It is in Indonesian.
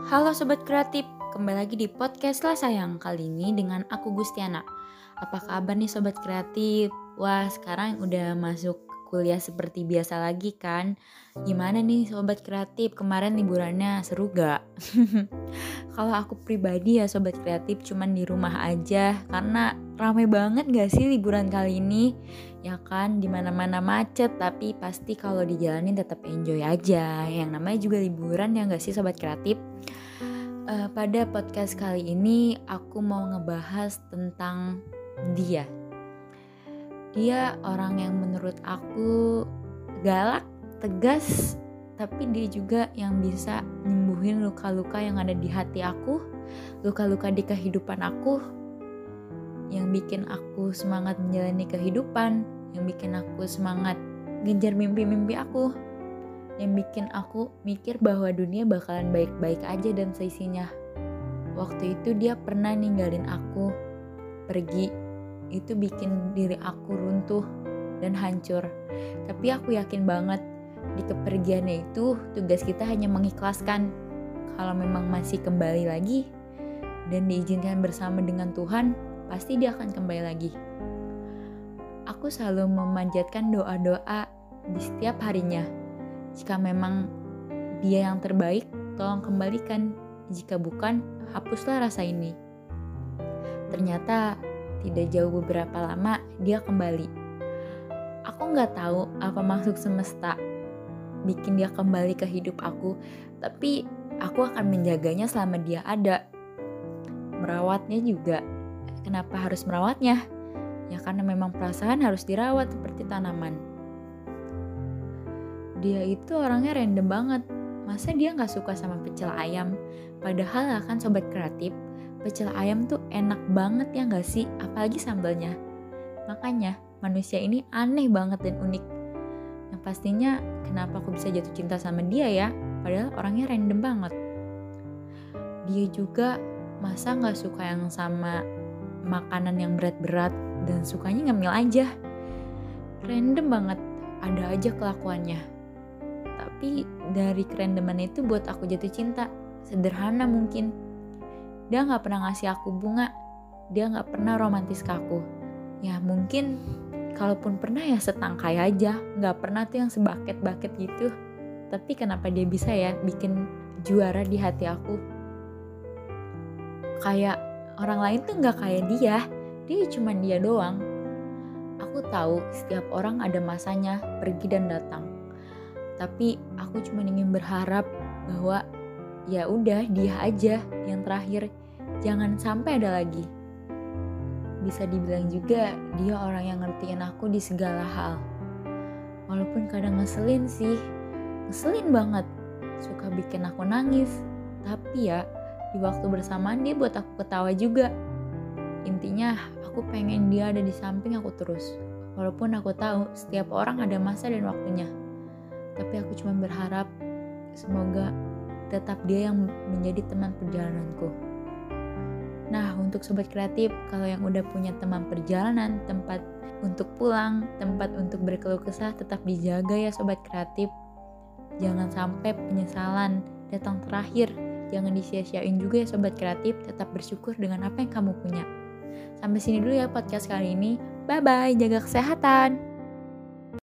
Halo Sobat Kreatif, kembali lagi di podcast lah sayang. Kali ini dengan aku Gustiana. Apa kabar nih Sobat Kreatif? Wah, sekarang udah masuk kuliah seperti biasa lagi kan? Gimana nih Sobat Kreatif, kemarin liburannya seru gak? Kalau aku pribadi ya Sobat Kreatif cuman di rumah aja, karena rame banget gak sih liburan kali ini? Ya kan, dimana-mana macet, tapi pasti kalau dijalanin tetap enjoy aja. Yang namanya juga liburan ya gak sih Sobat Kreatif? Pada podcast kali ini aku mau ngebahas tentang dia. Dia orang yang menurut aku galak, tegas, tapi dia juga yang bisa nyembuhin luka-luka yang ada di hati aku, luka-luka di kehidupan aku, yang bikin aku semangat menjalani kehidupan, yang bikin aku semangat ngejar mimpi-mimpi aku, yang bikin aku mikir bahwa dunia bakalan baik-baik aja dan seisinya. Waktu itu dia pernah ninggalin aku pergi, itu bikin diri aku runtuh dan hancur. Tapi aku yakin banget di kepergiannya itu tugas kita hanya mengikhlaskan. Kalau memang masih kembali lagi dan diizinkan bersama dengan Tuhan, pasti dia akan kembali lagi. Aku selalu memanjatkan doa-doa di setiap harinya. Jika memang dia yang terbaik, tolong kembalikan. Jika bukan, hapuslah rasa ini. Ternyata tidak jauh beberapa lama dia kembali. Aku gak tahu apa maksud semesta bikin dia kembali ke hidup aku, tapi aku akan menjaganya selama dia ada. Merawatnya juga. Kenapa harus merawatnya? Ya karena memang perasaan harus dirawat seperti tanaman. Dia itu orangnya random banget. Masa dia gak suka sama pecel ayam? Padahal kan Sobat Kreatif, pecel ayam tuh enak banget ya gak sih? Apalagi sambalnya. Makanya manusia ini aneh banget dan unik. Yang pastinya kenapa aku bisa jatuh cinta sama dia ya? Padahal orangnya random banget. Dia juga masa gak suka yang sama makanan yang berat-berat dan sukanya ngemil aja. Random banget, ada aja kelakuannya. Tapi dari kerandoman itu buat aku jatuh cinta. Sederhana mungkin. Dia gak pernah ngasih aku bunga. Dia gak pernah romantis ke aku. Ya mungkin kalaupun pernah ya setangkai aja. Gak pernah tuh yang sebaket-baket gitu. Tapi kenapa dia bisa ya bikin juara di hati aku? Kayak orang lain tuh gak kayak dia. Dia cuma dia doang. Aku tahu setiap orang ada masanya pergi dan datang. Tapi aku cuma ingin berharap bahwa ya udah dia aja yang terakhir, jangan sampai ada lagi. Bisa dibilang juga dia orang yang ngertiin aku di segala hal. Walaupun kadang ngeselin sih, ngeselin banget, suka bikin aku nangis. Tapi ya di waktu bersamaan dia buat aku ketawa juga. Intinya aku pengen dia ada di samping aku terus. Walaupun aku tahu setiap orang ada masa dan waktunya. Tapi aku cuma berharap semoga tetap dia yang menjadi teman perjalananku. Nah, untuk Sobat Kreatif, kalau yang udah punya teman perjalanan, tempat untuk pulang, tempat untuk berkeluh kesah, tetap dijaga ya Sobat Kreatif. Jangan sampai penyesalan datang terakhir. Jangan disia-siain juga ya Sobat Kreatif, tetap bersyukur dengan apa yang kamu punya. Sampai sini dulu ya podcast kali ini. Bye-bye, jaga kesehatan.